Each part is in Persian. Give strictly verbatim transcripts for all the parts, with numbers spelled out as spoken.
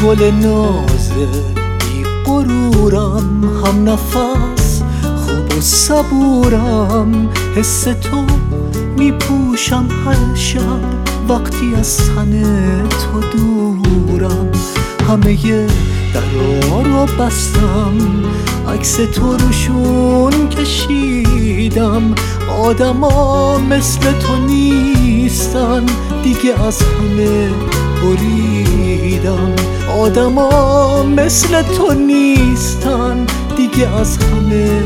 گل نازه بی غرورم، هم نفس خوب و صبورم، حس تو می پوشم هر شب وقتی از تن تو دورم. همه درا رو بستم، عکس تو روشون کشیدم. آدما مثل تو نیستن دیگه، از همه بریدم. آدما مثل تو نیستن دیگه، از همه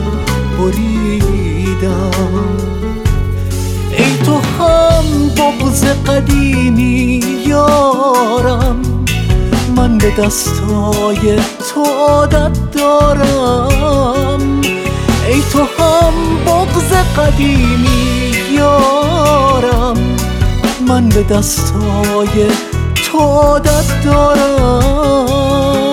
بریدم. ای تو هم بغض قدیمی یارم، من به دستای تو عادت دارم. ای تو هم بغض قدیمی یارم، من به دستای تو عادت دارم.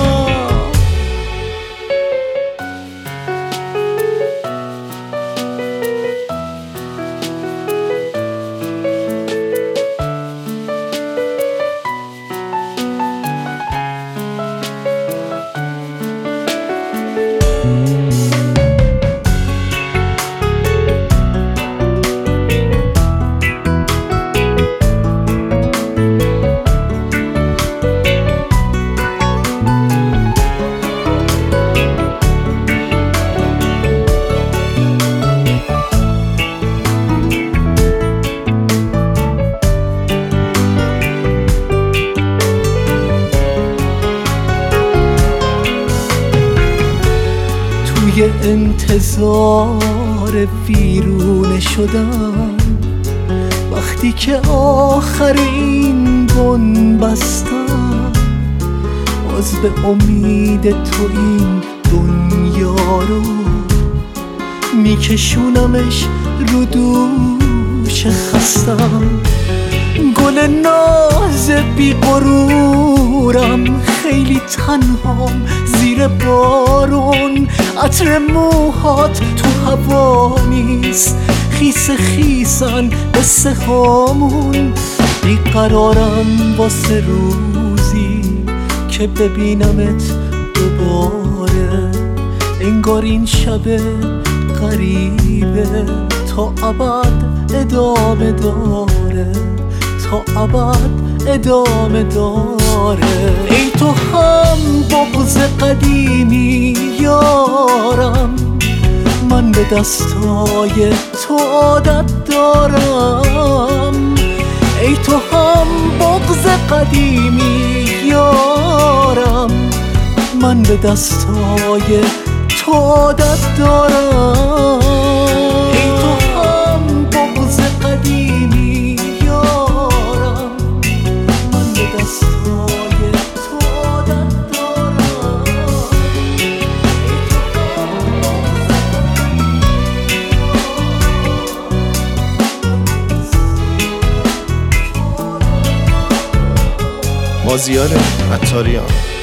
توی انتظار ویرونه شدم، وقتی که آخر این بن بستم. باز به امید تو این دنیا رو میکشونمش رو دوش خستم. گل ناز بی غرورم، خیلی تنهام زیر بارون. عطر موهات تو هوا نیست، خیس خیسن قصه هامون. بیقرارم واسه روزی که ببینمت دوباره، انگار این شب غریبه تا ابد ادامه داره، تا ابد ادامه داره. ای تو هم بغض قدیمی یارم، من به دستای تو عادت دارم. ای تو هم بغض قدیمی یارم، من به دستای تو عادت دارم. ای تو هم بغض قدیمی یارم، من به دستای تو عادت دارم. مازیار عطاریان.